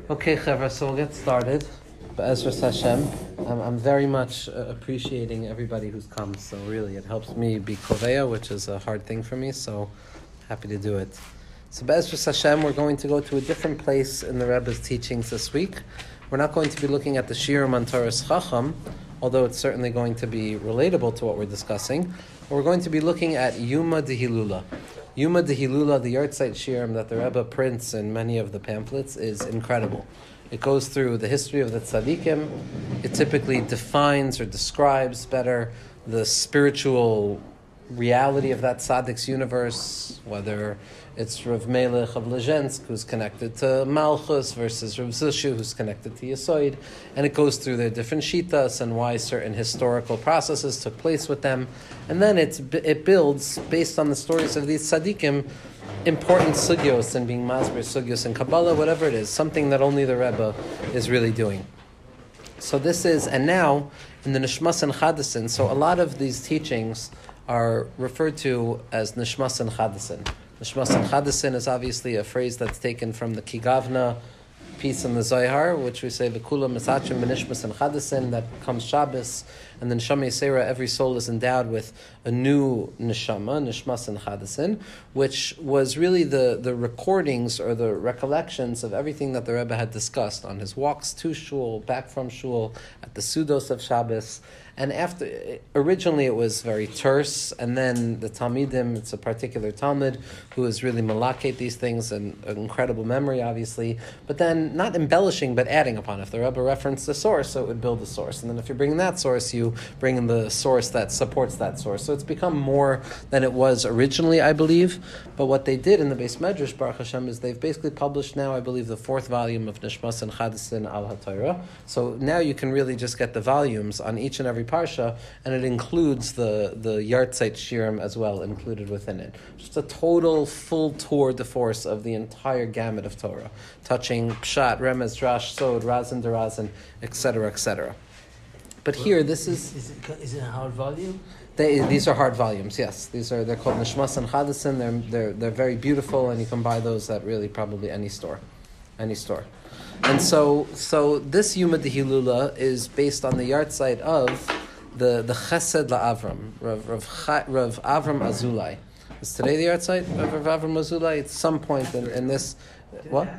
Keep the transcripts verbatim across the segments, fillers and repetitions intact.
Okay, Chevra, so we'll get started. Be'ezras Hashem. I'm, I'm very much uh, appreciating everybody who's come, so really it helps me be koveya, which is a hard thing for me, so happy to do it. So Be'ezras Hashem, we're going to go to a different place in the Rebbe's teachings this week. We're not going to be looking at the Shiurim on Toras Chacham, although it's certainly going to be relatable to what we're discussing. We're going to be looking at Yuma Dehilula. Yuma Dehilula, the Yartzeit Shiurim that the Rebbe prints in many of the pamphlets, is incredible. It goes through the history of the tzaddikim. It typically defines or describes better the spiritual reality of that tzaddik's universe, whether it's Rav Melech of Lezhensk, who's connected to Malchus, versus Rav Zushu, who's connected to Yesoid, and it goes through their different shitas and why certain historical processes took place with them, and then it's, it builds, based on the stories of these tzaddikim, important sugyos and being masber sugyos and Kabbalah, whatever it is, something that only the Rebbe is really doing. So this is, and now, in the Nishmas and Chadasin, so a lot of these teachings are referred to as Nishmas and Chadasin. Nishmas and Chadasin is obviously a phrase that's taken from the Kigavna piece in the Zohar, which we say, V'kula Mesachim B'Nishmas and Chadasin, that comes Shabbos, and then Neshama Yisera, every soul is endowed with a new Neshama, Nishmas and Chadasin, which was really the, the recordings or the recollections of everything that the Rebbe had discussed on his walks to Shul, back from Shul, at the Sudos of Shabbos. And after, originally it was very terse, and then the Talmidim, it's a particular Talmud who is really malakate these things, and an incredible memory, obviously, but then not embellishing, but adding upon. If the Rebbe referenced the source, so it would build the source. And then if you're bringing that source, you bring in the source that supports that source. So it's become more than it was originally, I believe. But what they did in the Beis Medrash, Baruch Hashem, is they've basically published now, I believe, the fourth volume of Nishmas and Chadasin al HaTorah. So now you can really just get the volumes on each and every parsha, and it includes the, the Yartzeit Shiurim as well, included within it. Just a total, full tour de force of the entire gamut of Torah, touching Pshat, Remez, Drash, Sod, Razin, Derazin, et cetera, et cetera. But well, here, this is... Is it, is it a hard volume? They, these are hard volumes, yes. These are, they're called Nishmas and Chadasin. They're, they're, they're very beautiful, and you can buy those at really probably any store. Any store. And so, so this Yuma Dehilula is based on the Yartzeit of the, the Chesed LaAvram, Rav, Rav, Rav Avram Azulai. Is today the Yartzeit of Rav Avram Azulai? At some point in, in this... What?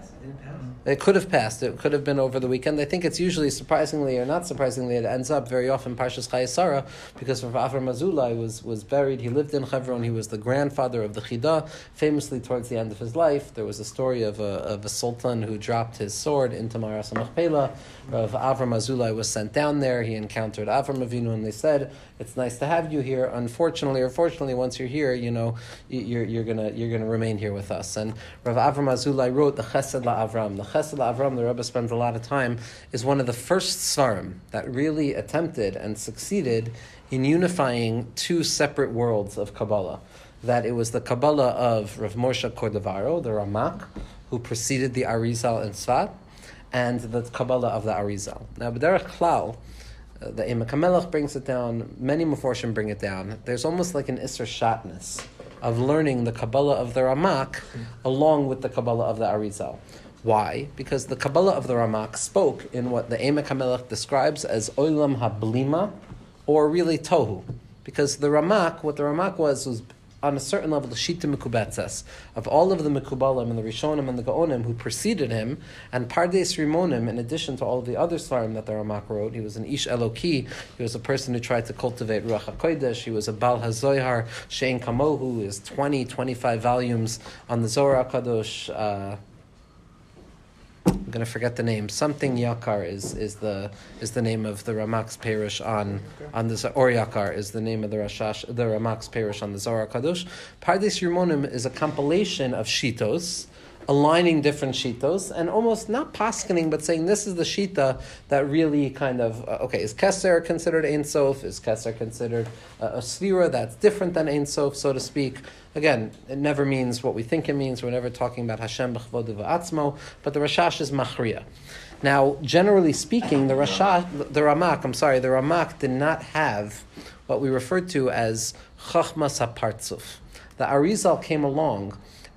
It could have passed. It could have been over the weekend. I think it's usually, surprisingly or not surprisingly, it ends up very often Parshas Chayei Sarah, because Rav Avram Azulai was, was buried. He lived in Hebron. He was the grandfather of the Chida. Famously, towards the end of his life, there was a story of a, of a sultan who dropped his sword into Maras HaMachpelah. Rav Avram Azulai was sent down there. He encountered Avram Avinu, and they said, "It's nice to have you here. Unfortunately, or fortunately, once you're here, you know, you're you're gonna you're gonna remain here with us." And Rav Avram Azulai wrote the Chesed LaAvram. The Chesed LaAvram, the Rebbe spends a lot of time, is one of the first svarim that really attempted and succeeded in unifying two separate worlds of Kabbalah. That it was the Kabbalah of Rav Moshe Cordovaro, the Ramak, who preceded the Arizal in Tzfat, and the Kabbalah of the Arizal. Now, B'derech Klal, uh, the Emek HaMelech brings it down, many Meforshim bring it down. There's almost like an Isser Shatness of learning the Kabbalah of the Ramak mm-hmm. along with the Kabbalah of the Arizal. Why? Because the Kabbalah of the Ramak spoke in what the Emek HaMelech describes as Olam HaBlima, or really Tohu. Because the Ramak, what the Ramak was, was on a certain level, the Shita Mekubetzes, of all of the Mekubalim and the Rishonim and the Gaonim who preceded him, and Pardes Rimonim, in addition to all of the other Svarim that the Ramak wrote. He was an Ish Eloki, he was a person who tried to cultivate Ruach HaKodesh, he was a Bal HaZohar, Shein Kamohu, is twenty, twenty-five volumes on the Zohar HaKadosh. Uh, I'm going to forget the name. Something Yakar is, is the is the name of the Ramak's parish on on the or Yakar is the name of the Rashash the Ramak's parish on the Zohar Kadosh. Pardes Rimonim is a compilation of shitos, aligning different shitos, and almost not paskening, but saying this is the shita that really kind of, uh, okay, is Keser considered Ein Sof? Is Keser considered uh, a Sphira that's different than Ein Sof, so to speak? Again, it never means what we think it means. We're never talking about Hashem b'chvodu v'atzmo, but the Rashash is Machriya. Now, generally speaking, the Rashash, the Ramak, I'm sorry, the Ramak did not have what we refer to as Chachmas HaPartzuf. The Arizal came along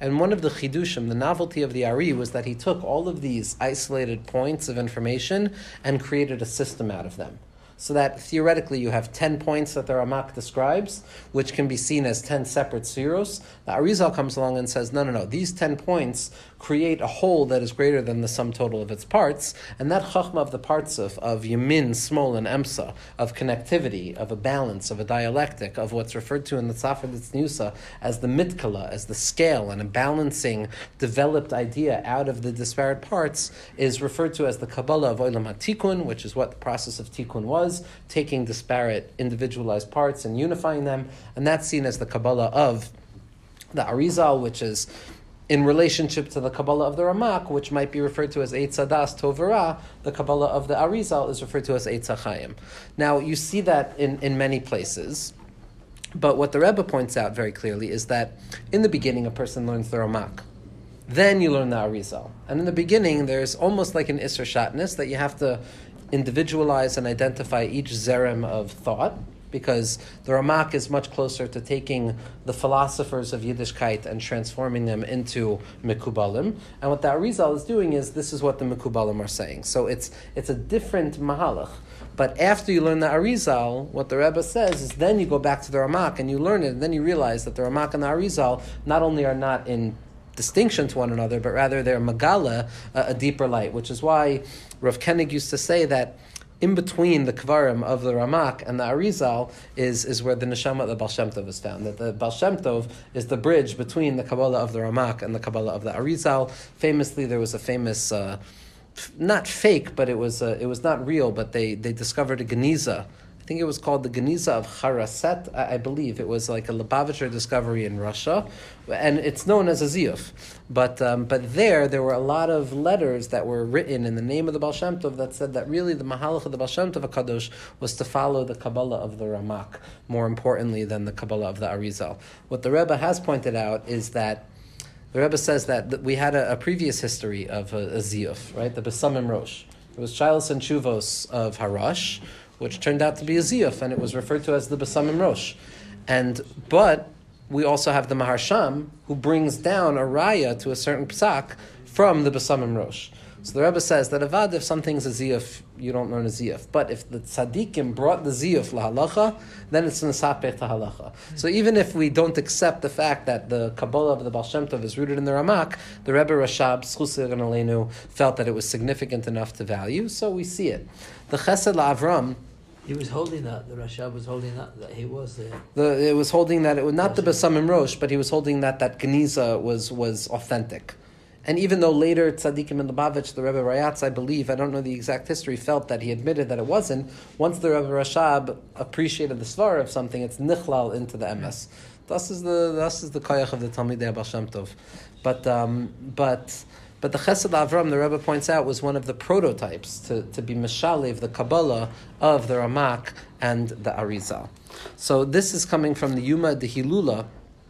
And one of the chidushim, the novelty of the Ari, was that he took all of these isolated points of information and created a system out of them. So that theoretically you have ten points that the Ramak describes, which can be seen as ten separate seros. The Arizal comes along and says, no, no, no, these ten points create a whole that is greater than the sum total of its parts, and that chachma of the parts of, of Yamin, Smol, and Emsa, of connectivity, of a balance, of a dialectic, of what's referred to in the Tzafar Ditzniusa as the mitkala, as the scale, and a balancing, developed idea out of the disparate parts, is referred to as the Kabbalah of Olam HaTikun, which is what the process of Tikun was, taking disparate, individualized parts and unifying them, and that's seen as the Kabbalah of the Arizal, which is in relationship to the Kabbalah of the Ramak, which might be referred to as Eitz Hadas Tovara. The Kabbalah of the Arizal is referred to as Eitz HaChaim. Now, you see that in, in many places, but what the Rebbe points out very clearly is that in the beginning a person learns the Ramak. Then you learn the Arizal. And in the beginning, there's almost like an Isser Shatnez that you have to individualize and identify each zerem of thought, because the Ramak is much closer to taking the philosophers of Yiddishkeit and transforming them into Mekubalim. And what the Arizal is doing is, this is what the Mekubalim are saying. So it's it's a different mahalach. But after you learn the Arizal, what the Rebbe says is then you go back to the Ramak and you learn it, and then you realize that the Ramak and the Arizal not only are not in distinction to one another, but rather they're magala, uh, a deeper light, which is why Rav Koenig used to say that in between the Kvarim of the Ramak and the Arizal is, is where the Neshama of the Baal Shem Tov is found. That the Baal Shem Tov is the bridge between the Kabbalah of the Ramak and the Kabbalah of the Arizal. Famously, there was a famous, uh, f- not fake, but it was uh, it was not real, but they, they discovered a Geniza. I think it was called the Geniza of Haraset, I, I believe. It was like a Lubavitcher discovery in Russia, and it's known as a Ziyuf. But um, but there, there were a lot of letters that were written in the name of the Baal Shem Tov that said that really the Mahalach of the Baal Shem Tov HaKadosh was to follow the Kabbalah of the Ramak, more importantly than the Kabbalah of the Arizal. What the Rebbe has pointed out is that the Rebbe says that, that we had a, a previous history of a, a Ziyuf, right? The Besamim Rosh. It was Shilas and Chuvos of Harash, which turned out to be a ziyuf, and it was referred to as the Besamim Rosh. And but we also have the Maharsham, who brings down a raya to a certain psak from the Besamim Rosh. So the Rebbe says that avad, if something's a ziyuf, you don't learn a ziyuf. But if the tzaddikim brought the ziyuf lahalacha, then it's nesapech to halacha. So even if we don't accept the fact that the Kabbalah of the Baal Shem Tov is rooted in the Ramak, the Rebbe Rashab, Zchus Aleinu, felt that it was significant enough to value, so we see it. The Chesed LaAvram, He was holding that, the Rashab was holding that, that he was there. The, it was holding that, it was not the Besamim Rosh, but he was holding that that Geniza was, was authentic. And even though later Tzaddikim and Lubavitch, the Rebbe Rayatz, I believe, I don't know the exact history, felt that he admitted that it wasn't, once the Rebbe Rashab appreciated the svar of something, it's nichlal into the M S. Thus is the thus is the koyach of the Talmidei Baal Shem Tov. But um, but But the Chesed Avram, the Rebbe points out, was one of the prototypes to, to be Meshalev, the Kabbalah of the Ramak and the Arizal. So this is coming from the Yuma de Hilula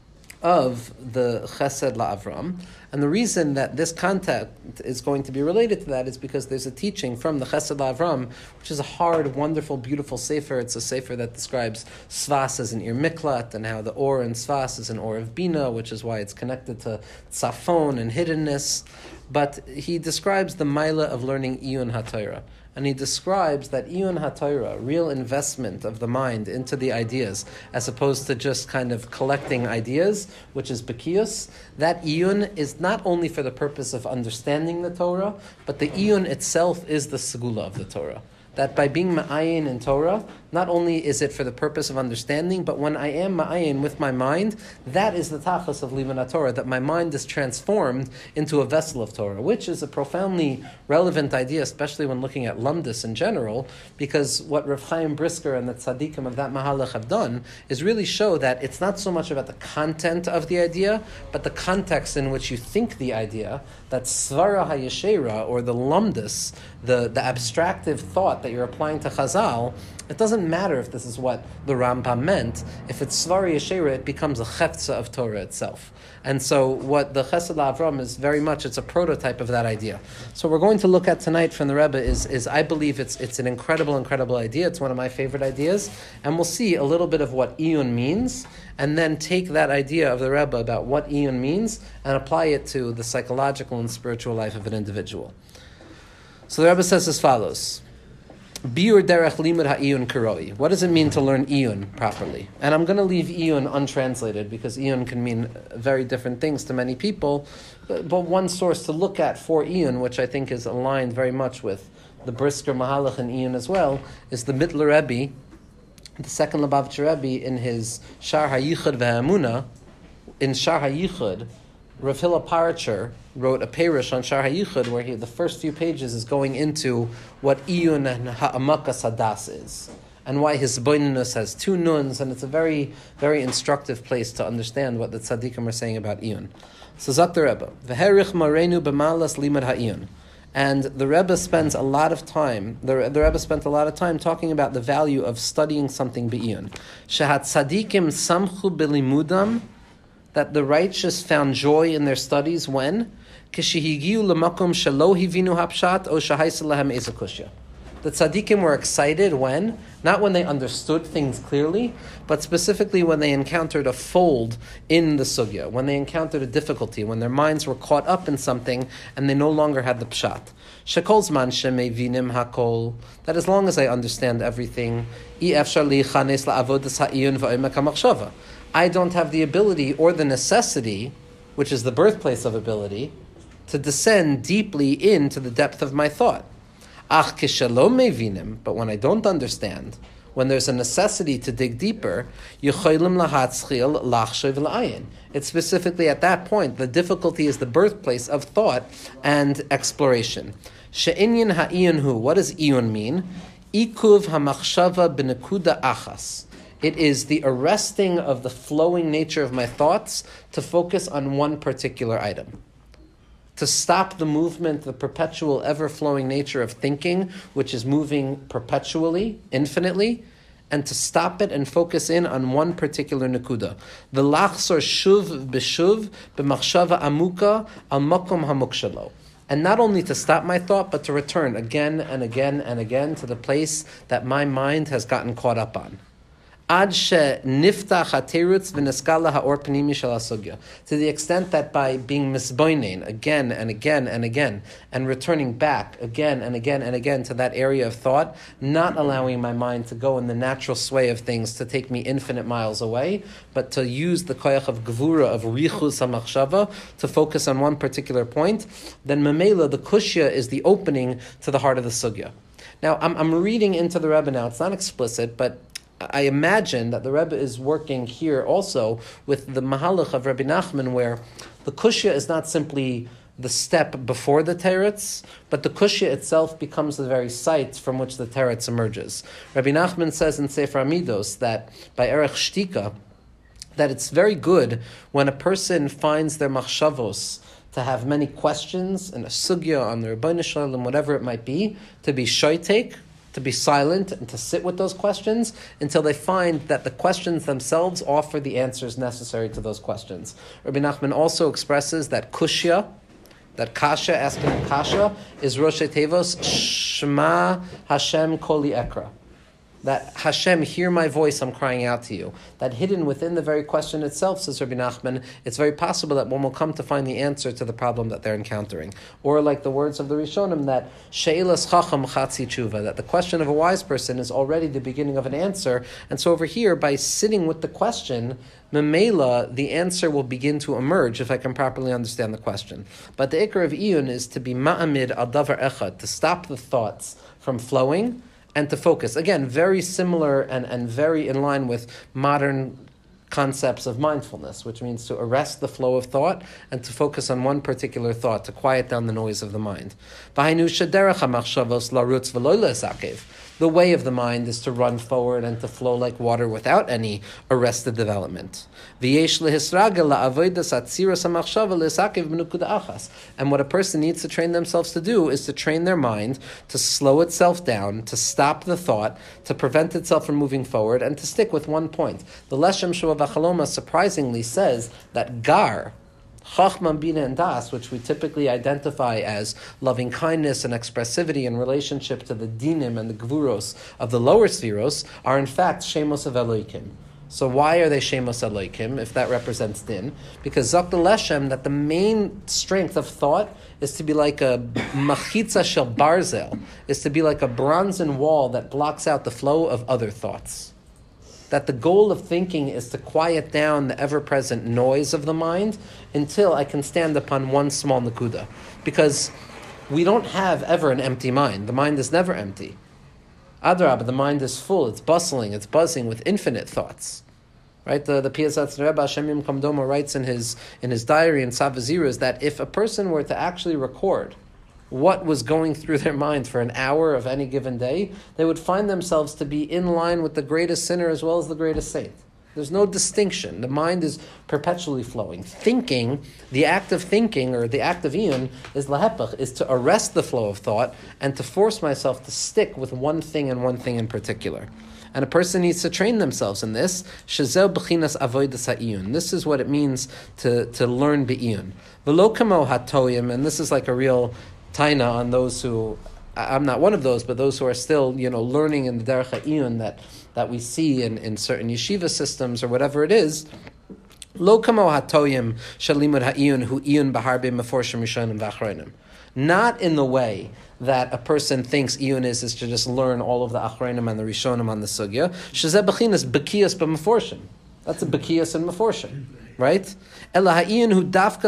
of the Chesed LaAvram. And the reason that this content is going to be related to that is because there's a teaching from the Chesed LaAvram, which is a hard, wonderful, beautiful sefer. It's a sefer that describes Svas as an Ir Miklat, and how the Or in Svas is an Or of Bina, which is why it's connected to Tzafon and hiddenness. But he describes the Maila of learning Iyun HaTorah. And he describes that Iyun HaTorah, real investment of the mind into the ideas, as opposed to just kind of collecting ideas, which is Bekius, that Iyun is not only for the purpose of understanding the Torah, but the Iyun itself is the Segula of the Torah. That by being ma'ayin in Torah, not only is it for the purpose of understanding, but when I am ma'ayin with my mind, that is the tachas of Liman Torah, that my mind is transformed into a vessel of Torah, which is a profoundly relevant idea, especially when looking at Lumdus in general, because what Rav Chaim Brisker and the tzaddikim of that mahalach have done is really show that it's not so much about the content of the idea, but the context in which you think the idea, that svara hayeshera, or the Lumdus, the, the abstractive thought thought that you're applying to Chazal, it doesn't matter if this is what the Rambam meant. If it's Svari Yeshera, it becomes a Cheftza of Torah itself. And so what the Chesed LaAvram is very much, it's a prototype of that idea. So we're going to look at tonight from the Rebbe is, is I believe it's it's an incredible, incredible idea. It's one of my favorite ideas. And we'll see a little bit of what Iyun means, and then take that idea of the Rebbe about what Iyun means and apply it to the psychological and spiritual life of an individual. So the Rebbe says as follows. Biur derech limud ha'iyun karoi. What does it mean to learn iyun properly? And I'm going to leave iyun untranslated because iyun can mean very different things to many people. But, but one source to look at for iyun, which I think is aligned very much with the Brisker Mahalach and iyun as well, is the Mittler Rebbe, the second Lubavitcher Rebbe, in his Shar HaYichud Ve'Hamuna. In Shar HaYichud, Rav Hillel Paracher wrote a perush on Shar HaYichud where he, the first few pages is going into what Iyun and Ha'amakas Hadas is, and why his Boinunus has two nuns, and it's a very, very instructive place to understand what the tzaddikim are saying about Iyun. So Zak the Rebbe, V'herich marenu b'malas limad ha'iyun. And the Rebbe spends a lot of time, the, the Rebbe spent a lot of time talking about the value of studying something be'iyun. Shehat tzaddikim samchu b'limudam, that the righteous found joy in their studies when? Kishihigiu lemakom shelo hivinu hapshat o shahaisa lahem ezakushya. The tzaddikim were excited when? Not when they understood things clearly, but specifically when they encountered a fold in the sugya, when they encountered a difficulty, when their minds were caught up in something and they no longer had the pshat. Shekol zman shemevinim hakol, that as long as I understand everything, I efshar li chanes la'avodas ha'iyun va'omek ha'machshava. I don't have the ability or the necessity, which is the birthplace of ability, to descend deeply into the depth of my thought. Ach kishalom mevinim, but when I don't understand, when there's a necessity to dig deeper, yuchaylim lahatzchil lachshav la'ayin. It's specifically at that point, the difficulty is the birthplace of thought and exploration. She'inyan ha'iyun hu, what does iyun mean? Ikuv ha'machshava b'nekuda achas. It is the arresting of the flowing nature of my thoughts to focus on one particular item. To stop the movement, the perpetual, ever-flowing nature of thinking, which is moving perpetually, infinitely, and to stop it and focus in on one particular nekuda. V'lachzor shuv b'shuv b'machshava amuka al makom hamukshalo. And not only to stop my thought, but to return again and again and again to the place that my mind has gotten caught up on. Ad she niftach haterutz v'neskala ha'or pnimi shel hasugya. To the extent that by being misboinen again and again and again, and returning back again and again and again to that area of thought, not allowing my mind to go in the natural sway of things to take me infinite miles away, but to use the koyach of gevura, of richus hamachshava, to focus on one particular point, then memela, the kushya, is the opening to the heart of the sugya. Now, I'm, I'm reading into the Rebbe now. It's not explicit, but I imagine that the Rebbe is working here also with the Mahalach of Rabbi Nachman, where the kushya is not simply the step before the teretz, but the kushya itself becomes the very site from which the teretz emerges. Rabbi Nachman says in Sefer Amidos that by Erech Shtika, that it's very good when a person finds their machshavos to have many questions and a sugya on the Rebbeinu Shalom, whatever it might be, to be shoytek, to be silent and to sit with those questions until they find that the questions themselves offer the answers necessary to those questions. Rabbi Nachman also expresses that kushya, that kasha, asking a kasha, is Rosh Tevos Shema Hashem Koli Ekra. That Hashem, hear my voice, I'm crying out to you. That hidden within the very question itself, says Rabbi Nachman, it's very possible that one will come to find the answer to the problem that they're encountering. Or like the words of the Rishonim, that She'ilas Chacham Chatzi Tshuva, that the question of a wise person is already the beginning of an answer. And so over here, by sitting with the question, Memela, the answer will begin to emerge if I can properly understand the question. But the ikar of iyun is to be ma'amid al davar echad, to stop the thoughts from flowing, and to focus. Again, very similar and, and very in line with modern concepts of mindfulness, which means to arrest the flow of thought and to focus on one particular thought, to quiet down the noise of the mind. The way of the mind is to run forward and to flow like water without any arrested development. And what a person needs to train themselves to do is to train their mind to slow itself down, to stop the thought, to prevent itself from moving forward, and to stick with one point. The Leshem Shua V'Chaloma surprisingly says that Gar, Chachma, Bina, and Das, which we typically identify as loving kindness and expressivity in relationship to the dinim and the gvuros of the lower spheros, are in fact Shemos of Elohim. So why are they Shemos Elohim, if that represents din? Because Zok the Leshem, that the main strength of thought is to be like a machitza shel barzel, is to be like a bronzen wall that blocks out the flow of other thoughts. That the goal of thinking is to quiet down the ever-present noise of the mind until I can stand upon one small nakuda. Because we don't have ever an empty mind. The mind is never empty. Adrab, the mind is full, it's bustling, it's buzzing with infinite thoughts. Right? The the Piasatz Rebbe Hashem Yimkom Domo writes in his in his diary in Savazirus that if a person were to actually record what was going through their mind for an hour of any given day, they would find themselves to be in line with the greatest sinner as well as the greatest saint. There's no distinction. The mind is perpetually flowing. Thinking, the act of thinking, or the act of iyun, is lahepach, is to arrest the flow of thought and to force myself to stick with one thing and one thing in particular. And a person needs to train themselves in this. Shazel b'chinas avodas ha'iyun. This is what it means to, to learn be'iyun. V'lo kamo hatoyim, and this is like a real taina on those who, I'm not one of those, but those who are still, you know, learning in the derech ha'iyun that, that we see in, in certain yeshiva systems or whatever it is. Lo kamo hatoyim shalimud ha'iyun hu iyun b'harbe meforshim rishonim v'achronim. Not in the way that a person thinks iyun is, is to just learn all of the achronim and the rishonim on the sugya. Shezeh b'chinas b'kiyas b'meforshim. That's a b'kiyas and meforshim. Right? But rather, real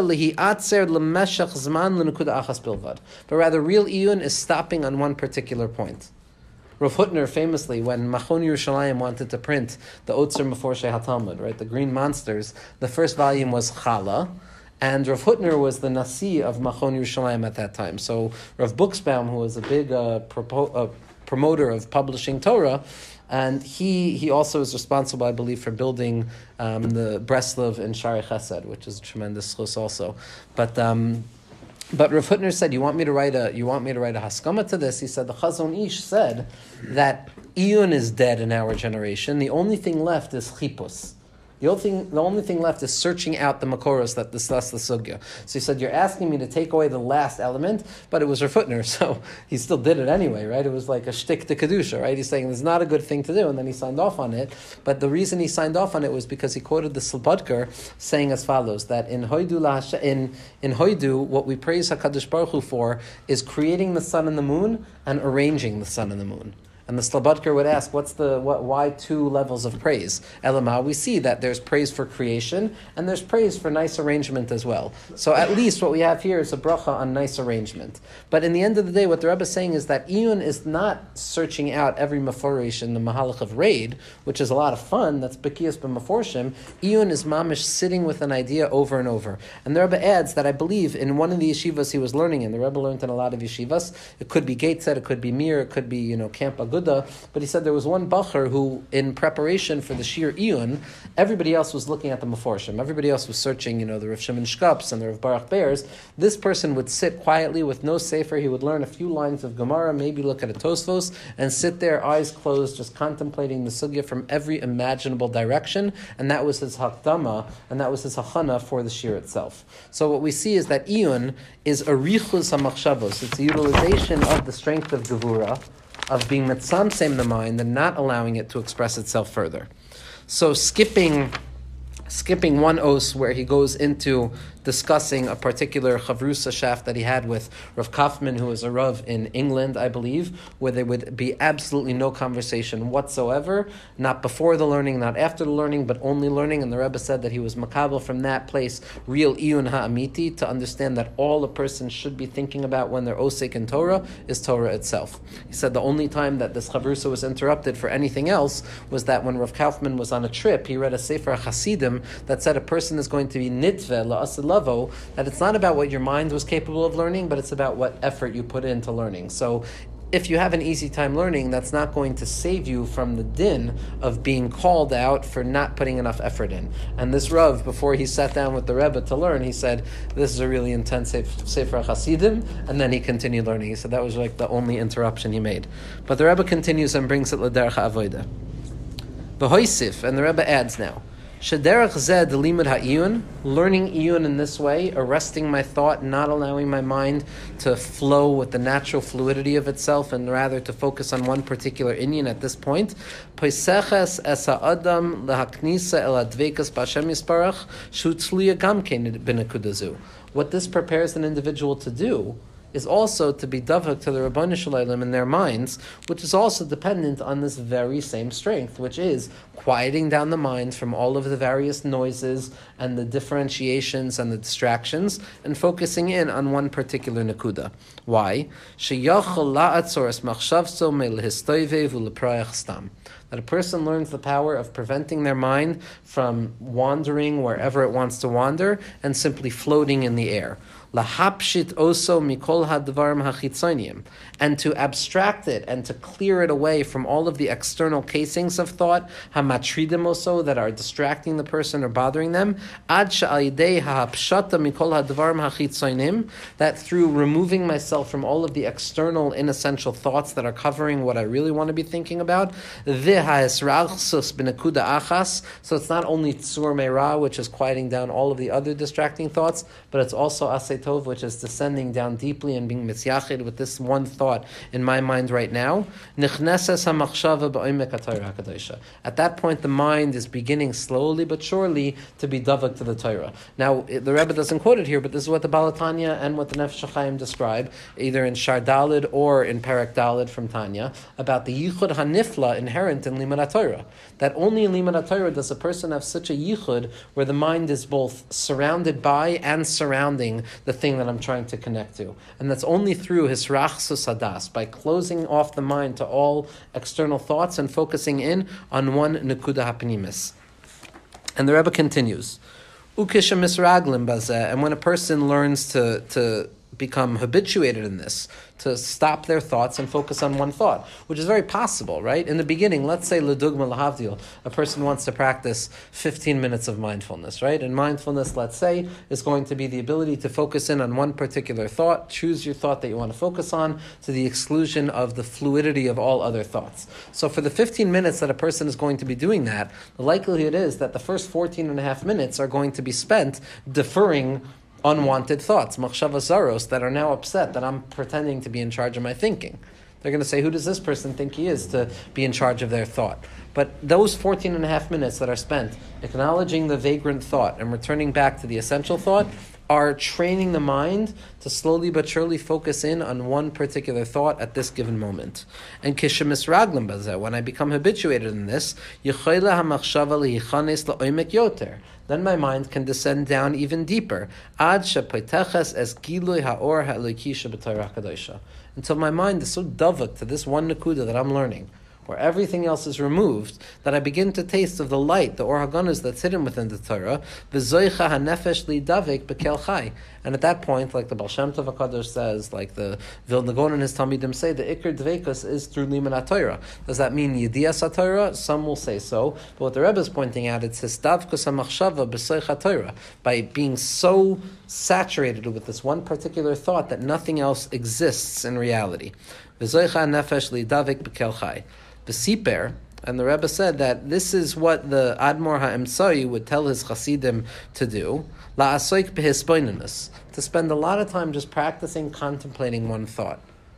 iyun is stopping on one particular point. Rav Hutner famously, when Machon Yerushalayim wanted to print the Otzer Meforshei HaTalmud, right, the Green Monsters, the first volume was Chala, and Rav Hutner was the Nasi of Machon Yerushalayim at that time. So Rav Buxbaum, who was a big uh, propo- uh, promoter of publishing Torah, and he he also is responsible, I believe, for building um, the Breslov in Shari Chesed, which is a tremendous chus also. But um, but Rav Hutner said, "You want me to write a you want me to write a haskama to this?" He said the Chazon Ish said that iyun is dead in our generation. The only thing left is chipus. The only thing, the only thing left is searching out the makoros that discuss the sugya. So he said, you're asking me to take away the last element, but it was Rav Hutner, so he still did it anyway, right? It was like a shtick to Kedusha, right? He's saying it's not a good thing to do, and then he signed off on it. But the reason he signed off on it was because he quoted the Slabodker saying as follows, that in Hoidu, Lahash- in, in Hoidu, what we praise HaKadosh Baruch Hu for is creating the sun and the moon and arranging the sun and the moon. And the Slabodker would ask, what's the what, why two levels of praise? Elamah, we see that there's praise for creation and there's praise for nice arrangement as well. So at least what we have here is a bracha on nice arrangement. But in the end of the day, what the Rebbe is saying is that iyun is not searching out every maforish in the mahalach of raid, which is a lot of fun, that's bekiyas b'maforshim. Iyun is mamish sitting with an idea over and over. And the Rebbe adds that I believe in one of the yeshivas he was learning in, the Rebbe learned in a lot of yeshivas, it could be Gateshead, it could be Mir, it could be, you know, Camp Aguda, but he said there was one bacher who, in preparation for the Shir Iyun, everybody else was looking at the Meforshim. Everybody else was searching, you know, the Rav Shimon Shkaps and the Rav Baruch Bears. This person would sit quietly with no sefer. He would learn a few lines of Gemara, maybe look at a Tosfos, and sit there, eyes closed, just contemplating the sugya from every imaginable direction. And that was his hakdama, and that was his hachana for the Shir itself. So what we see is that Iyun is a richus hamachshavos. It's a utilization of the strength of Gevura, of being mitzamsem the mind and not allowing it to express itself further. So skipping skipping one os where he goes into discussing a particular chavrusa shaft that he had with Rav Kaufman, who was a Rav in England, I believe, where there would be absolutely no conversation whatsoever, not before the learning, not after the learning, but only learning. And the Rebbe said that he was makabel from that place, real iyun ha'amiti, to understand that all a person should be thinking about when they're osek in Torah is Torah itself. He said the only time that this chavrusa was interrupted for anything else was that when Rav Kaufman was on a trip, he read a Sefer Hasidim that said a person is going to be nitveh la'asad lavo, that it's not about what your mind was capable of learning, but it's about what effort you put into learning. So if you have an easy time learning, that's not going to save you from the din of being called out for not putting enough effort in. And this Rav, before he sat down with the Rebbe to learn, he said, this is a really intense Sefer Hasidim, and then he continued learning. He said that was like the only interruption he made. But the Rebbe continues and brings it l'derech ha'avoda. V'hoisif, and the Rebbe adds now, Shederach zed limud ha'iyun, learning iyun in this way, arresting my thought, not allowing my mind to flow with the natural fluidity of itself, and rather to focus on one particular inyan at this point. Poiseches es ha'adam lehaknisa el advekas b'Hashem yisparach shutzliya gamkein b'nekudazu. What this prepares an individual to do is also to be davak to the Rabbanu Shalom in their minds, which is also dependent on this very same strength, which is quieting down the mind from all of the various noises and the differentiations and the distractions, and focusing in on one particular nakuda. Why? That a person learns the power of preventing their mind from wandering wherever it wants to wander and simply floating in the air. Lahapshit oso mikol hadvarim hachitzonium, and to abstract it and to clear it away from all of the external casings of thought, hamatridim oso, that are distracting the person or bothering them, ad sha'alidei hahapshata mikol hadvarim hachitzonium, that through removing myself from all of the external inessential thoughts that are covering what I really want to be thinking about, v'ha'esrachsus b'nekuda achas, so it's not only tsur meira, which is quieting down all of the other distracting thoughts, but it's also asay tov, which is descending down deeply and being mitzayachid with this one thought in my mind right now. At that point, the mind is beginning slowly but surely to be davak to the Torah. Now, the Rebbe doesn't quote it here, but this is what the Balatanya and what the Nefesh HaChaim describe, either in Shar Dalid or in Perek Dalid from Tanya, about the yichud hanifla inherent in Limud HaTorah. That only in Limud HaTorah does a person have such a yichud where the mind is both surrounded by and surrounding the thing that I'm trying to connect to. And that's only through hisrachsus hadas, by closing off the mind to all external thoughts and focusing in on one nekuda hapnimis. And the Rebbe continues, ukisha misraglim bazeh, and when a person learns to, to become habituated in this, to stop their thoughts and focus on one thought, which is very possible, right? In the beginning, let's say l'dugma l'havdil, a person wants to practice fifteen minutes of mindfulness, right? And mindfulness, let's say, is going to be the ability to focus in on one particular thought, choose your thought that you want to focus on, to the exclusion of the fluidity of all other thoughts. So for the fifteen minutes that a person is going to be doing that, the likelihood is that the first fourteen and a half minutes are going to be spent deferring unwanted thoughts, machshava zaros, that are now upset that I'm pretending to be in charge of my thinking. They're going to say, who does this person think he is to be in charge of their thought? But those fourteen and a half minutes that are spent acknowledging the vagrant thought and returning back to the essential thought are training the mind to slowly but surely focus in on one particular thought at this given moment. And kishemis raglim bazeh, when I become habituated in this, yichayla hamachshava lihichanes la'omek yoter, then my mind can descend down even deeper. Ad shepoiteches es gilui ha'or ha'elokisha b'Torah kadosha, until my mind is so davak to this one nekuda that I'm learning, where everything else is removed, that I begin to taste of the light, the Or HaGanuz that's hidden within the Torah, v'zoicha hanefesh li davik b'kel chai. And at that point, like the Baal Shem Tov HaKadosh says, like the Vilna Gaon and his Talmidim say, the Iker Dveikus is through Limud HaTorah. Does that mean Yedias HaTorah? Some will say so. But what the Rebbe is pointing out, it's his Davkus HaMachshava b'soich HaTorah, by being so saturated with this one particular thought that nothing else exists in reality. V'zoicha hanefesh li davik b'kel chai. The Siper, and the Rebbe said that this is what the Admor HaEmtsai would tell his Chasidim to do, la'asoik b'hispoinenus, to spend a lot of time just practicing contemplating one thought,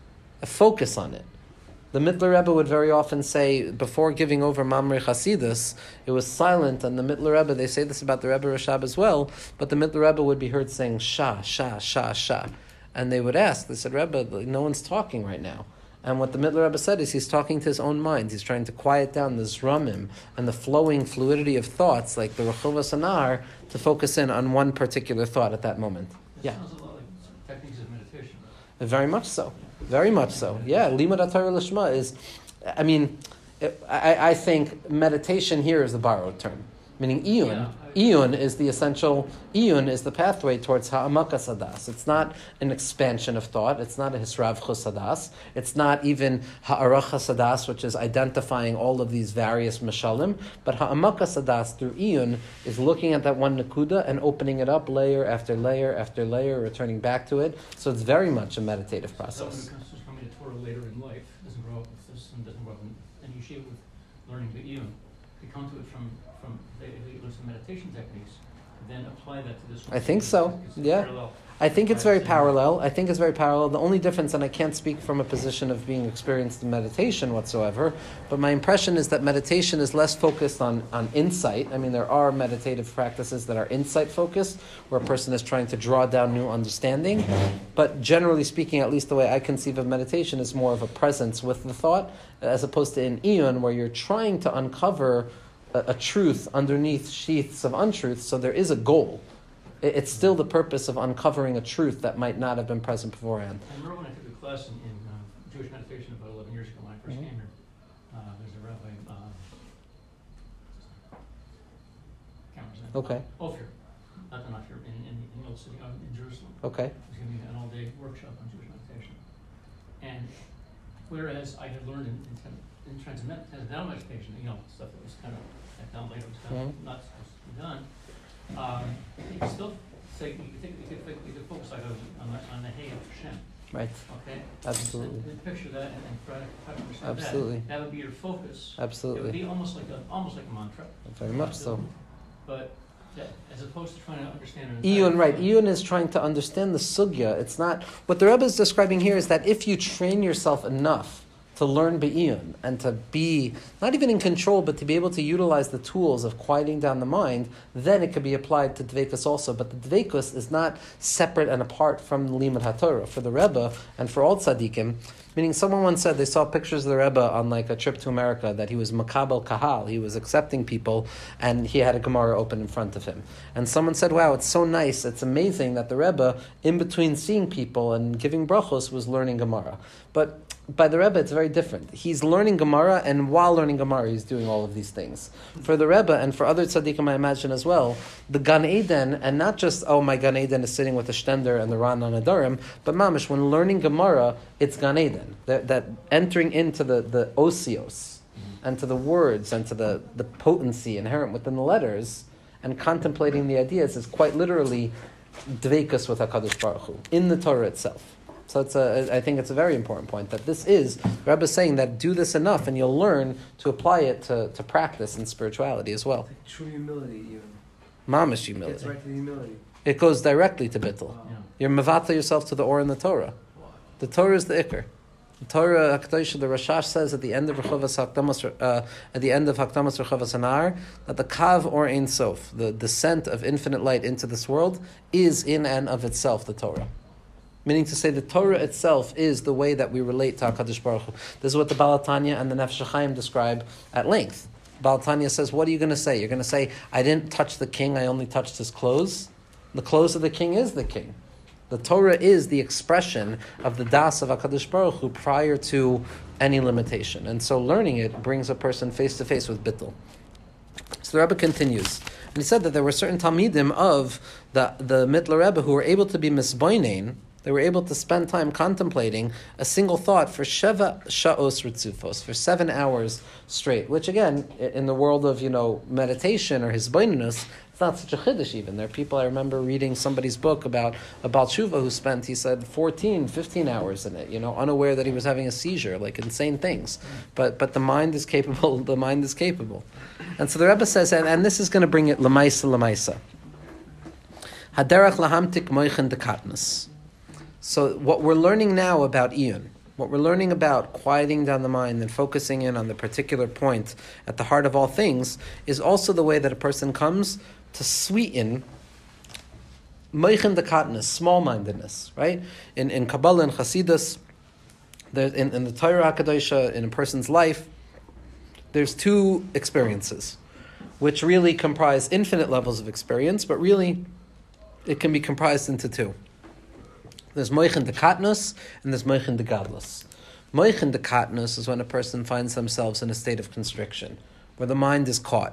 a focus on it. The Mittler Rebbe would very often say, before giving over Mamre Chasidus, it was silent, and the Mittler Rebbe, they say this about the Rebbe Rashab as well, but the Mittler Rebbe would be heard saying, Shah, Shah, Shah, Shah. And they would ask, they said, Rebbe, no one's talking right now. And what the Mittler Rebbe said is he's talking to his own mind. He's trying to quiet down the zramim and the flowing fluidity of thoughts, like the Rechovas Anar, to focus in on one particular thought at that moment. It Yeah. sounds a lot like techniques of meditation. Very much so. Very much so. Yeah, Limud HaTorah Lishma is, I mean, it, I, I think meditation here is the borrowed term, meaning iyun. Yeah, Iyun is the essential, Iyun is the pathway towards ha'amakas hadas. It's not an expansion of thought, it's not a hisravchus hadas, it's not even ha'arachas hadas, which is identifying all of these various mashalim, but ha'amakas hadas through Iyun is looking at that one nakuda and opening it up layer after layer after layer, returning back to it. So it's very much a meditative process. Someone who comes to coming to Torah later in life, doesn't grow up with this and doesn't grow up in, in yeshiva with learning the Iyun, they come to it from, from they, they learn some meditation techniques, then apply that to this one. I think so, It's yeah. parallel. I think it's very Right. parallel. I think it's very parallel. The only difference, and I can't speak from a position of being experienced in meditation whatsoever, but my impression is that meditation is less focused on, on insight. I mean, there are meditative practices that are insight focused, where a person is trying to draw down new understanding. But generally speaking, at least the way I conceive of meditation, is more of a presence with the thought, as opposed to in Iyun, where you're trying to uncover a, a truth underneath sheaths of untruth. So there is a goal. It's still the purpose of uncovering a truth that might not have been present beforehand. I remember when I took a class in, in uh, Jewish meditation about eleven years ago when I 1st Mhm. came here. Uh, there's a rabbi, uh, can't remember his name. Okay. Uh, Ophir, not the Ophir, in, in, in the old city, uh, in Jerusalem. Okay. He was giving me an all-day workshop on Jewish meditation. And whereas I had learned in, in, in transcendental transcendental meditation, you know, stuff that was kind of, that down later was kind Mhm. of not supposed to be done, um, you can still say, you could, think, you could, you could focus like on the, on the hay of Hashem, Right. okay? Absolutely. And, and picture that and, and try to, try to understand Absolutely. that. That would be your focus. It would Absolutely. be almost like a, almost like a mantra. Very much so. But that, as opposed to trying to understand an Iyun, entire right. thing. Iyun is trying to understand the sugya. It's not, what the Rebbe is describing here is that if you train yourself enough to learn be'iyun and to be, not even in control, but to be able to utilize the tools of quieting down the mind, then it could be applied to dveikus also. But the dveikus is not separate and apart from limud haTorah. For the Rebbe and for all tzaddikim, meaning someone once said they saw pictures of the Rebbe on like a trip to America, that he was makabel kahal, he was accepting people, and he had a Gemara open in front of him. And someone said, wow, it's so nice, it's amazing that the Rebbe, in between seeing people and giving brachos, was learning Gemara. But by the Rebbe, it's very different. He's learning Gemara, and while learning Gemara, he's doing all of these things. For the Rebbe, and for other tzaddikim, I imagine as well, the Gan Eden, and not just, oh, my Gan Eden is sitting with the Shtender and the Ran on Adarim, but mamish, when learning Gemara, it's Gan Eden. That, that entering into the, the osios, and to the words, and to the, the potency inherent within the letters, and contemplating the ideas is quite literally dveikus with HaKadosh Baruch Hu, in the Torah itself. So it's a, I think it's a very important point that this is, the Rebbe is saying that do this enough and you'll learn to apply it to, to practice in spirituality as well. Like true humility, even. Mamish Gets humility. right to the humility. It goes directly to bittul. Wow. Yeah. You're mevata yourself to the or in the Torah. Wow. The Torah is the ikr. The Torah HaKadosh, the Rashash says at the end of Rechavas Hakdamas, uh, at the end of Hakdamas Rechavas Anar, that the kav or ein sof, the descent of infinite light into this world, is in and of itself the Torah. Meaning to say the Torah itself is the way that we relate to HaKadosh Baruch Hu. This is what the Baal Tanya and the Nefesh HaChaim describe at length. Baal Tanya says, what are you going to say? You're going to say, I didn't touch the king, I only touched his clothes. The clothes of the king is the king. The Torah is the expression of the das of HaKadosh Baruch Hu prior to any limitation. And so learning it brings a person face to face with bittul. So the Rebbe continues. And he said that there were certain Talmidim of the, the Mittler Rebbe who were able to be misboinein. They were able to spend time contemplating a single thought for sheva sha'os ritzufos, for seven hours straight, which again, in the world of, you know, meditation or hisbonenus, it's not such a chiddush even. There are people, I remember reading somebody's book about a Baal Tshuva who spent, he said, fourteen, fifteen hours in it, you know, unaware that he was having a seizure, like insane things. But but the mind is capable, the mind is capable. And so the Rebbe says, and, and this is going to bring it lamaisa lamaisa. Haderach lahamtik moichen dekatnus. So what we're learning now about Iyun, what we're learning about quieting down the mind and focusing in on the particular point at the heart of all things, is also the way that a person comes to sweeten moichen dekatnus, small-mindedness, right? In in Kabbalah and Chassidus, there, in, in the Torah HaKadosh, in a person's life, there's two experiences, which really comprise infinite levels of experience, but really it can be comprised into two. There's moichen dekatnus and there's moichen degadlus. Moichen dekatnus is when a person finds themselves in a state of constriction, where the mind is caught.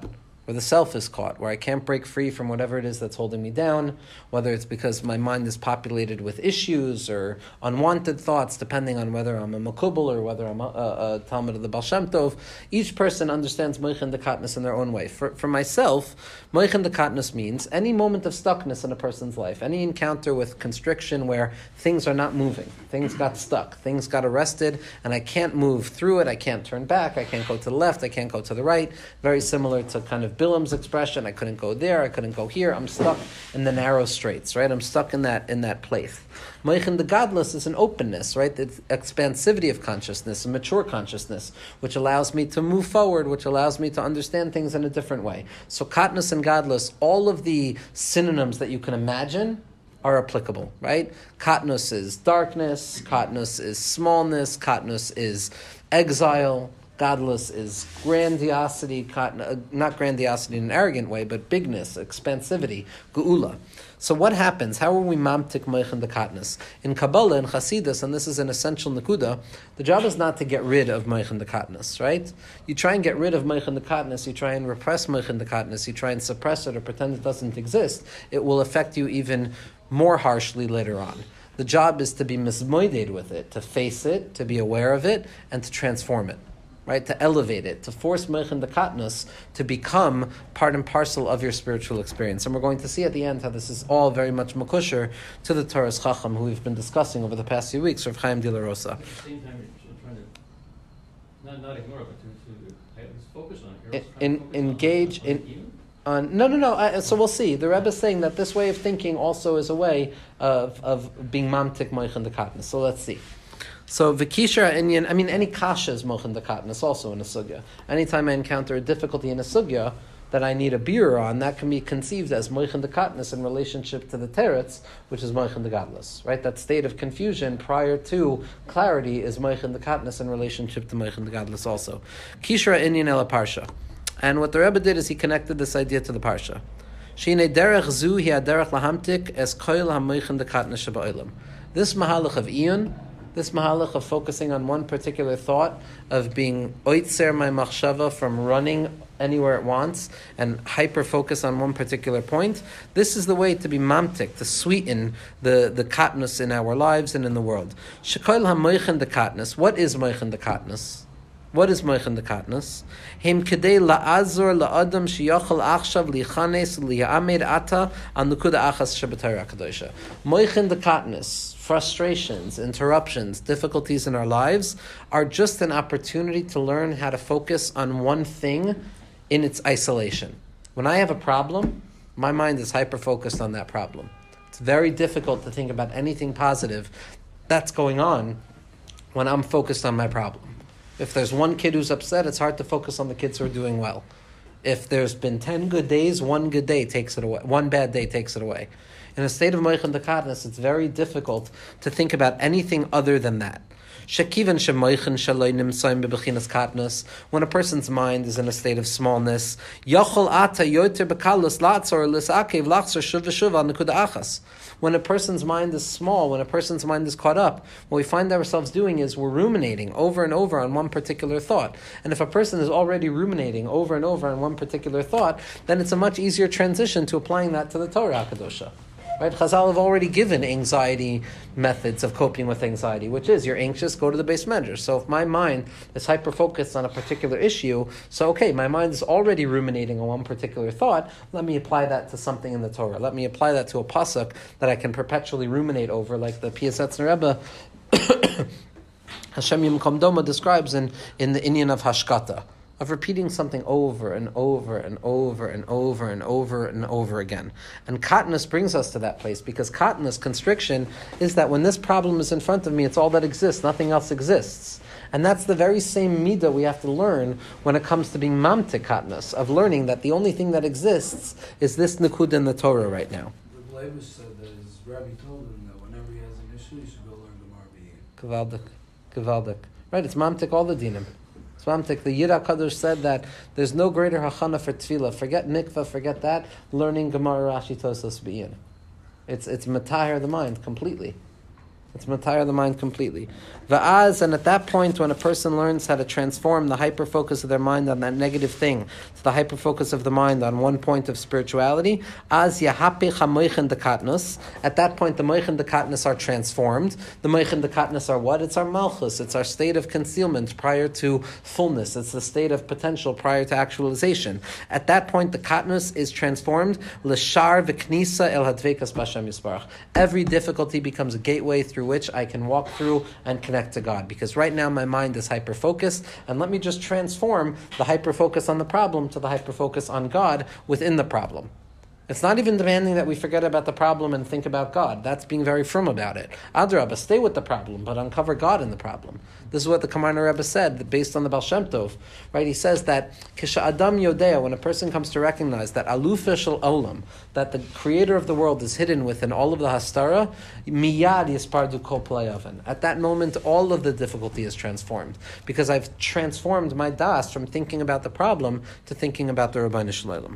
where the self is caught, where I can't break free from whatever it is that's holding me down, whether it's because my mind is populated with issues or unwanted thoughts, depending on whether I'm a Makubal or whether I'm a, a, a Talmud of the Baal Shem Tov. Each person understands Moichin Dekatnus in their own way. For, for myself, Moichin Dekatnus means any moment of stuckness in a person's life, any encounter with constriction where things are not moving, things got stuck, things got arrested, and I can't move through it, I can't turn back, I can't go to the left, I can't go to the right. Very similar to kind of Bilam's expression, I couldn't go there, I couldn't go here, I'm stuck in the narrow straits, right? I'm stuck in that in that place. Moichin the Gadlus is an openness, right? It's expansivity of consciousness, a mature consciousness, which allows me to move forward, which allows me to understand things in a different way. So Katnus and Gadlus, all of the synonyms that you can imagine are applicable, right? Katnus is darkness, Katnus is smallness, Katnus is exile, Gadlus is grandiosity, not grandiosity in an arrogant way, but bigness, expansivity, geula. So what happens? How are we mamtik moichin the katnus? In Kabbalah and Chassidus, and this is an essential nakuda, the job is not to get rid of moichin the katnus, right? You try and get rid of moichin the katnus, you try and repress moichin the katnus, you try and suppress it or pretend it doesn't exist, it will affect you even more harshly later on. The job is to be mismoided with it, to face it, to be aware of it, and to transform it. Right, to elevate it, to force Moichin the Katnus to become part and parcel of your spiritual experience. And we're going to see at the end how this is all very much makusher to the Torah's Chacham, who we've been discussing over the past few weeks, Rav Chaim de la Rosa. At the same time, you're trying to not, not ignore it, but to, to at least focus on it. You're in, focus engage on, on in... On, no, no, no. I, so we'll see. The Rebbe is saying that this way of thinking also is a way of, of being mamtik Moichin the Katnus. So let's see. So Vikishar Inyan, I mean, any kasha is Moichin the Katnus also in a sugya. Anytime I encounter a difficulty in a sugya that I need a beer on, that can be conceived as Moichin the Katnus in relationship to the teretz, which is Moichin the Gadlus. Right? That state of confusion prior to clarity is Moichin the Katnus in relationship to Moichin the Gadlus also. Kishra Inyan el Parsha. And what the Rebbe did is he connected this idea to the Parsha. Shine derech zu hi derech lahamtik es koil ha-moichin the Katnus sheba'olam. This mahalach of Iyun, this mahalach of focusing on one particular thought, of being oitzer my machshava from running anywhere it wants, and hyper-focus on one particular point, this is the way to be mamtik, to sweeten the, the katnus in our lives and in the world. Shekoil ha-moichin the katnus. What is moichin the katnus? What is moichin the katnus? Hem kedei la'azor la'adam sheyachal achshav lichanes li'amed ata an nukuda achas shebetorah kadosha. Moichin the katnus, frustrations, interruptions, difficulties in our lives are just an opportunity to learn how to focus on one thing in its isolation. When I have a problem, my mind is hyper-focused on that problem. It's very difficult to think about anything positive that's going on when I'm focused on my problem. If there's one kid who's upset, it's hard to focus on the kids who are doing well. If there's been ten good days, one good day takes it away. One bad day takes it away. In a state of moichin the katnus, it's very difficult to think about anything other than that. Shekivan shemoichin shaloi nimsoim bebechinas katnus. When a person's mind is in a state of smallness, yachol ata yoter bekalus latzor lisakev lachzor shuv v'shuv al nekuda achas. When a person's mind is small, when a person's mind is caught up, what we find ourselves doing is we're ruminating over and over on one particular thought. And if a person is already ruminating over and over on one particular thought, then it's a much easier transition to applying that to the Torah HaKadosha. Right? Chazal have already given anxiety methods of coping with anxiety, which is you're anxious, go to the base measure. So if my mind is hyper-focused on a particular issue, so okay, my mind is already ruminating on one particular thought, let me apply that to something in the Torah. Let me apply that to a pasuk that I can perpetually ruminate over, like the Piasetzner Rebbe, Hashem Yimkom Doma describes in, in the Inyan of Hashkata, of repeating something over and over and over and over and over and over again. And katnus brings us to that place, because katnus, constriction, is that when this problem is in front of me, it's all that exists, nothing else exists. And that's the very same midah we have to learn when it comes to being mamtik katnus, of learning that the only thing that exists is this nikud in the Torah right now. The Leibus said that his rabbi told him that whenever he has an issue, he should go learn Gemara B'Yid. Gavaldik. Gavaldik. Right, it's mamtik all the dinim. The Yid HaKadosh said that there's no greater hachana for tefillah. Forget mikvah, forget that. Learning Gemara, Rashi, Tosas, B'Yin. It's it's matahir the mind completely. It's matayr the mind completely. Va'az, and at that point, when a person learns how to transform the hyper-focus of their mind on that negative thing to the hyper-focus of the mind on one point of spirituality, az yahapich ha-moichen dekatnus. At that point, the moichen dekatnus are transformed. The moichen dekatnus are what? It's our malchus. It's our state of concealment prior to fullness. It's the state of potential prior to actualization. At that point, the katnus is transformed. L'shar v'knisa el hadvekas b'Hashem yisbarach. Every difficulty becomes a gateway through which I can walk through and connect to God. Because right now my mind is hyper-focused, and let me just transform the hyper-focus on the problem to the hyper-focus on God within the problem. It's not even demanding that we forget about the problem and think about God. That's being very firm about it. Adrabah, stay with the problem, but uncover God in the problem. This is what the Kamarna Rebbe said, based on the Baal Shem Tov. Right? He says that, Kisha Adam Yodea, when a person comes to recognize that Alufa Shel Olam, that the creator of the world is hidden within all of the Hastara, Miyad Yispardu Kol Plei Oven. At that moment, all of the difficulty is transformed. Because I've transformed my das from thinking about the problem to thinking about the Rabbeinu Shalom.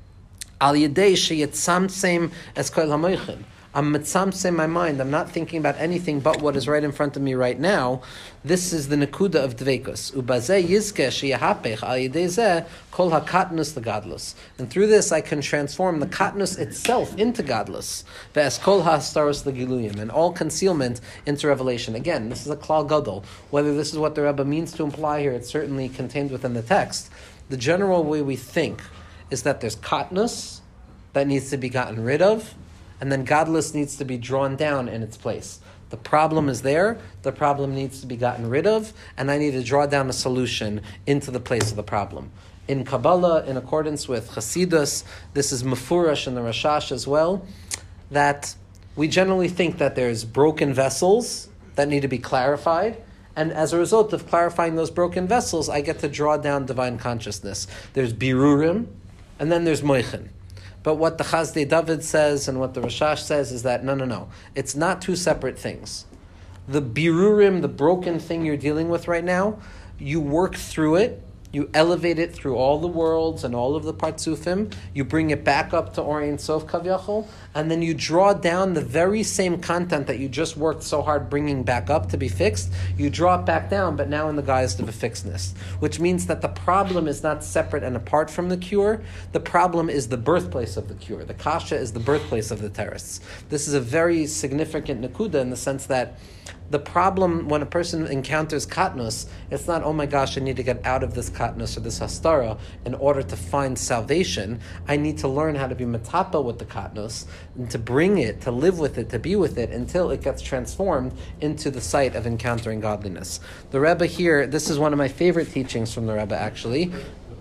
Al yedei sheyitzamtzem es kol hamoichin. I'm mitzamtzem my mind. I'm not thinking about anything but what is right in front of me right now. This is the nekuda of dveikus. Ubazeh yizke sheyahapech al yedei zeh kol hakatnus legadlus. And through this, I can transform the katnus itself into gadlus. Ve'es kol hastaros legiluyim, and all concealment into revelation. Again, this is a klal gadol. Whether this is what the Rebbe means to imply here, it's certainly contained within the text. The general way we think is that there's katnus that needs to be gotten rid of, and then godless needs to be drawn down in its place. The problem is there, the problem needs to be gotten rid of, and I need to draw down a solution into the place of the problem. In Kabbalah, in accordance with Chassidus, this is Mefurash in the Rashash as well, that we generally think that there's broken vessels that need to be clarified, and as a result of clarifying those broken vessels, I get to draw down divine consciousness. There's birurim, and then there's moichin. But what the Chazdei David says and what the Rashash says is that, no, no, no. It's not two separate things. The birurim, the broken thing you're dealing with right now, you work through it, you elevate it through all the worlds and all of the partsufim, you bring it back up to Or Ein Sof Kavyachol, and then you draw down the very same content that you just worked so hard bringing back up to be fixed, you draw it back down, but now in the guise of a fixedness. Which means that the problem is not separate and apart from the cure, the problem is the birthplace of the cure. The kasha is the birthplace of the terrorists. This is a very significant nakuda in the sense that the problem when a person encounters katnus, it's not, oh my gosh, I need to get out of this katnus or this hastara in order to find salvation. I need to learn how to be metapa with the katnus, and to bring it, to live with it, to be with it, until it gets transformed into the site of encountering godliness. The Rebbe here, this is one of my favorite teachings from the Rebbe, actually.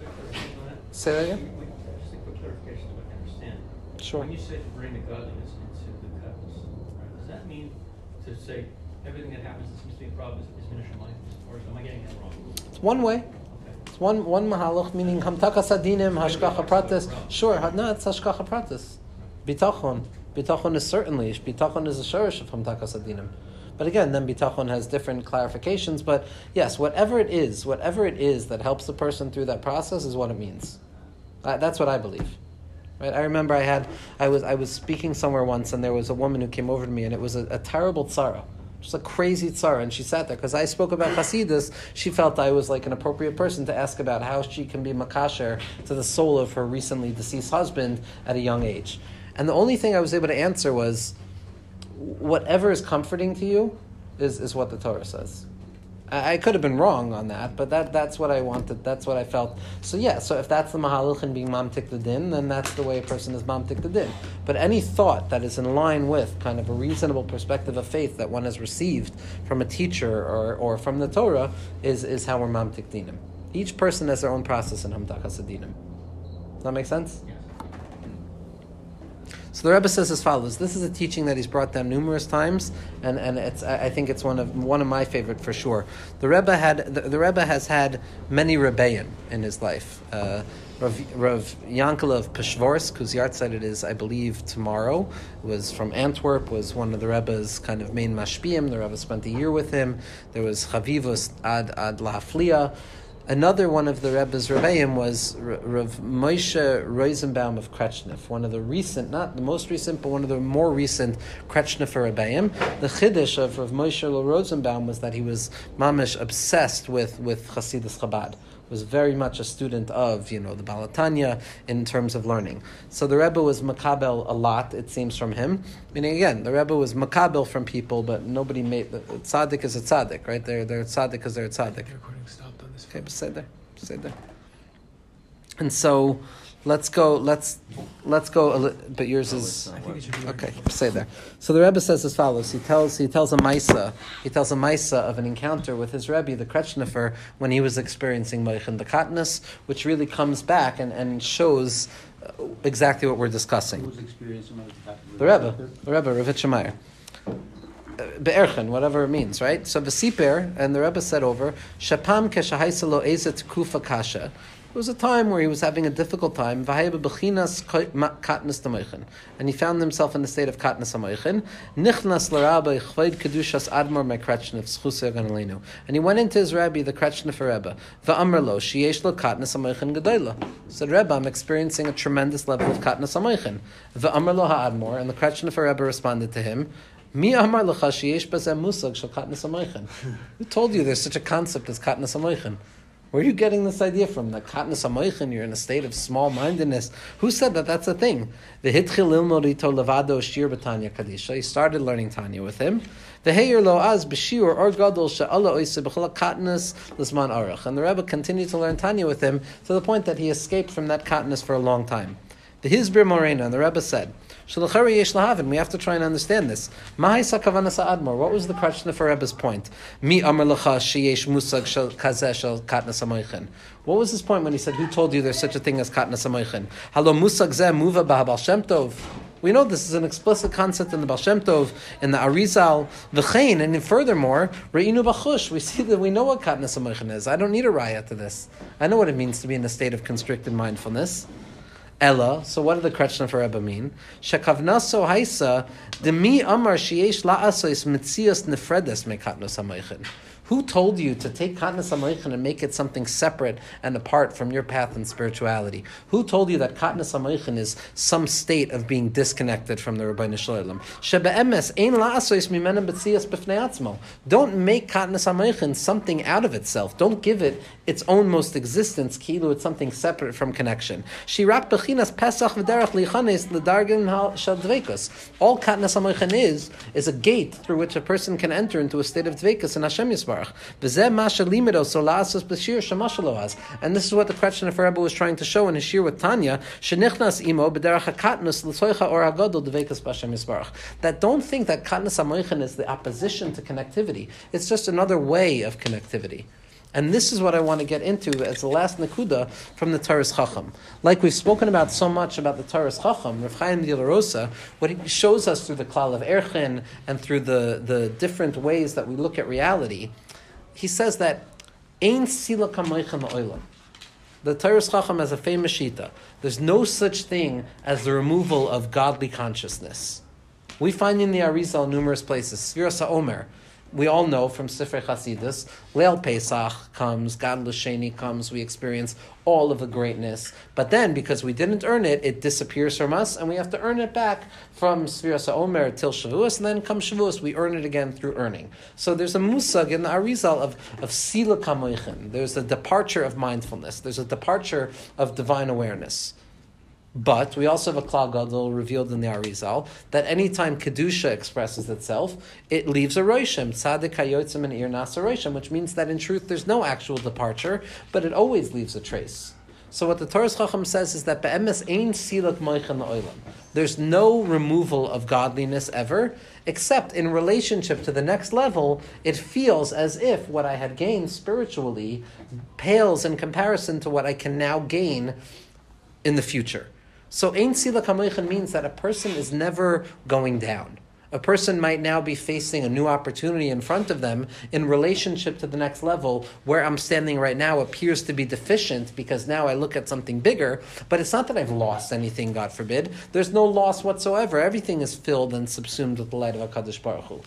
Say that again? Just a quick clarification so I can understand. Sure. When you say to bring the godliness into the katnus, right, does that mean to say everything that happens that seems to be a problem is, is Minashah Life, or am I getting that wrong? It's one way. Okay. It's one one mahalach, meaning hamtaka sadinim, hashkacha pratis. Sure, no, it's hashkacha pratis. Bitachon. Bitachon is certainly, bitachon is a shorish of hamtaka sadinim. But again, then bitachon has different clarifications. But yes, whatever it is, whatever it is that helps the person through that process is what it means. Uh, that's what I believe. Right? I remember I had, I was I was speaking somewhere once, and there was a woman who came over to me, and it was a, a terrible tzara. Just a crazy tzara, and she sat there. Because I spoke about Hasidus, she felt I was like an appropriate person to ask about how she can be makasher to the soul of her recently deceased husband at a young age. And the only thing I was able to answer was, whatever is comforting to you is, is what the Torah says. I, I could have been wrong on that, but that that's what I wanted, that's what I felt. So yeah, so if that's the mahalach and being mamtik the din, then that's the way a person is mamtik the din. But any thought that is in line with kind of a reasonable perspective of faith that one has received from a teacher or, or from the Torah is, is how we're mamtik dinim. Each person has their own process in hamtak hasadinim. Does that make sense? Yes. So the Rebbe says as follows. This is a teaching that he's brought down numerous times, and, and it's I think it's one of one of my favorite for sure. The Rebbe had the, the Rebbe has had many Rebbeim in his life. Uh, Rav, Rav Yankel of Peshvorsk, whose yahrzeit it is, I believe, tomorrow, was from Antwerp, was one of the Rebbe's kind of main mashpiyim. The Rebbe spent a year with him. There was Chavivus ad ad lahafliya. Another one of the Rebbe's Rebbeim was Rav Moshe Rosenbaum of Krechnev, one of the recent, not the most recent, but one of the more recent Krechnefer Rebbeim. The Chiddush of Rav Moshe Rosenbaum was that he was mamish obsessed with, with Hasidus Chabad. Was very much a student of, you know, the Baal HaTanya in terms of learning. So the Rebbe was makabel a lot, it seems, from him. Meaning, again, the Rebbe was makabel from people, but nobody made... The tzaddik is a tzaddik, right? They're, they're a tzaddik because they're a tzaddik. The recording stopped on this. Okay, but say there. Say there. And so... Let's go. Let's let's go. A li- but yours is I think it should be okay. Say there. So the Rebbe says as follows. He tells he tells a Maisa. He tells a Maisa of an encounter with his Rebbe, the Krechnefer, when he was experiencing Moichin the Katniss, which really comes back and, and shows uh, exactly what we're discussing. Who was experiencing Moichin? The Rebbe, the Rebbe, Ravitch Shemayr. Be'erchen, whatever it means, right? So V'siper, and the Rebbe said over, Shapam keshahaisa lo ezet kufa kasha. It was a time where he was having a difficult time, and he found himself in the state of katnas hamoichin. Nichnas l'rabbi chvaid kedushas admor me'krechnev schusei ganalenu. And he went into his rabbi, the Krechnefer Rebbe. Va'amar lo sheyesh lo katnas hamoichin gedola. Said, Rebbe, I'm experiencing a tremendous level of katnas hamoichin. Va'amar lo ha'admor, and the Krechnefer Rebbe responded to him, Mi amar lecha sheyesh bazeh musag shel katnas hamoichin. Who told you there's such a concept as katnas hamoichin? Where are you getting this idea from? That katnas hamoichin, you're in a state of small-mindedness. Who said that that's a thing? V'hitchil lilmod ito levado shir b'tanya kadisha. He started learning Tanya with him. V'heir lo az b'shiur or gadol she'ala oise b'chol katnas l'zman arach. And the Rebbe continued to learn Tanya with him to the point that he escaped from that katnas for a long time. The Hizbir Morena, and the Rebbe said, we have to try and understand this. What was the Krechnefer Rebbe's point? What was his point when he said, who told you there's such a thing as katnas hamoichin? Halo musag zeh muva b'Baal Shem Tov. We know this is an explicit concept in the Baal Shem Tov, in the Arizal, v'chein, and furthermore, re'inu b'chush. We see that we know what katnas hamoichin is. I don't need a raya to this. I know what it means to be in a state of constricted mindfulness. Ella, so what did the Krechnefer Rebbe mean? Shekavnaso haisa demi amar sheyesh la'asos mitzias nefredes me katnas hamoichin. Who told you to take katnas hamoichin and make it something separate and apart from your path in spirituality? Who told you that katnas hamoichin is some state of being disconnected from the Rebbeinu Shalom? Shebe'emes ein la'asos mimena mitzias b'fnei atzmo. Don't make katnas hamoichin something out of itself. Don't give it its own most existence. Kilu, it's something separate from connection. Shirak bechinas pesach v'derech lichanes l'dargin shel dveikus. All katnas hamoichin is is a gate through which a person can enter into a state of dveikus in Hashem Yisbarach. And this is what the Krechnefer Rebbe was trying to show in his shir with Tanya. That don't think that katnas hamoichin is the opposition to connectivity. It's just another way of connectivity. And this is what I want to get into as the last nakuda from the Taras Chacham. Like we've spoken about so much about the Taras Chacham, Rav Chaim de la Rosa, what he shows us through the Klal of Erchin and through the, the different ways that we look at reality, he says that Ein sila kamoichin la'olam. The Taras Chacham has a famous shita. There's no such thing as the removal of godly consciousness. We find in the Arizal numerous places. Sfiras HaOmer. We all know from Sifrei Chasidus, Leil Pesach comes, Gadol Sheni comes, we experience all of the greatness. But then, because we didn't earn it, it disappears from us, and we have to earn it back from Sfiras HaOmer till Shavuos, and then come Shavuos, we earn it again through earning. So there's a musag in the Arizal of, of Sila Kamoichin. There's a departure of mindfulness. There's a departure of divine awareness. But we also have a Klal Gadol revealed in the Arizal that anytime Kedusha expresses itself, it leaves a Roshim, Tzadik HaYotzim and Ir Nas Roshim, which means that in truth there's no actual departure, but it always leaves a trace. So what the Taras Chacham says is that Be'emes ein silak moichin la'olam. There's no removal of godliness ever, except in relationship to the next level, it feels as if what I had gained spiritually pales in comparison to what I can now gain in the future. So Ein Sila Kamoichin means that a person is never going down. A person might now be facing a new opportunity in front of them in relationship to the next level. Where I'm standing right now appears to be deficient because now I look at something bigger, but it's not that I've lost anything, God forbid. There's no loss whatsoever. Everything is filled and subsumed with the light of HaKadosh Baruch Hu.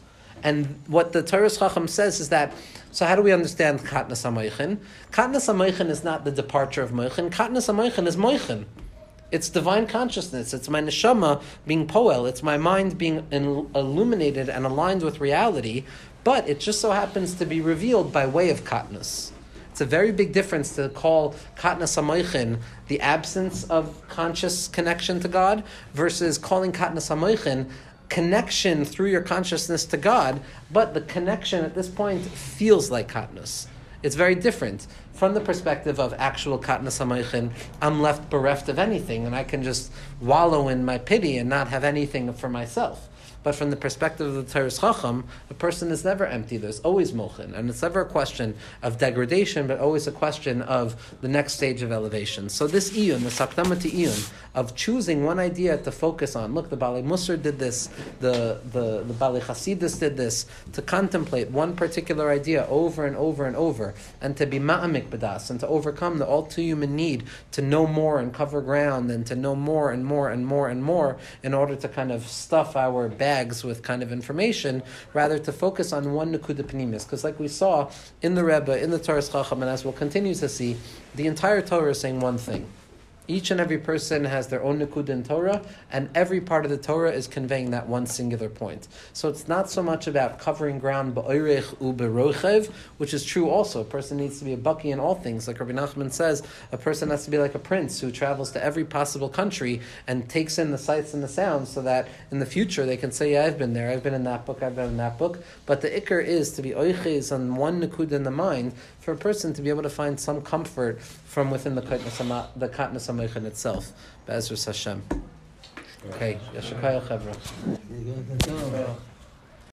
And what the Torah's Chacham says is that, so how do we understand Katnas HaMoichin? Katnas HaMoichin is not the departure of Moichin. Katnas HaMoichin is Moichin. It's divine consciousness. It's my neshama being poel. It's my mind being in, illuminated and aligned with reality, but it just so happens to be revealed by way of katnas. It's a very big difference to call katnas hamoichin the absence of conscious connection to God versus calling katnas hamoichin connection through your consciousness to God, but the connection at this point feels like katnas. It's very different. From the perspective of actual katnas hamoichin, I'm left bereft of anything, and I can just wallow in my pity and not have anything for myself. But from the perspective of the Torah's Chacham, a person is never empty. There's always mochin. And it's never a question of degradation, but always a question of the next stage of elevation. So this iyun, the sakdama to iyun, of choosing one idea to focus on. Look, the Balei Musar did this, the, the, the Balei Chasidus did this, to contemplate one particular idea over and over and over, and to be ma'amik b'das, and to overcome the all too human need to know more and cover ground, and to know more and more and more and more, in order to kind of stuff our bag with kind of information, rather to focus on one Nekuda Pnimis. Because like we saw in the Rebbe, in the Torah's Chacham, and as we'll continue to see, the entire Torah is saying one thing. Each and every person has their own Nekuda in Torah, and every part of the Torah is conveying that one singular point. So it's not so much about covering ground ba'oirech u berochev, which is true also. A person needs to be a baki in all things. Like Rabbi Nachman says, a person has to be like a prince who travels to every possible country and takes in the sights and the sounds so that in the future they can say, yeah, I've been there, I've been in that book, I've been in that book. But the ikr is to be oiches on one Nekuda in the mind for a person to be able to find some comfort from within the Katnas the Katnas HaMoichin itself. Be'ezras Hashem. Okay, Yashakaya Chevra.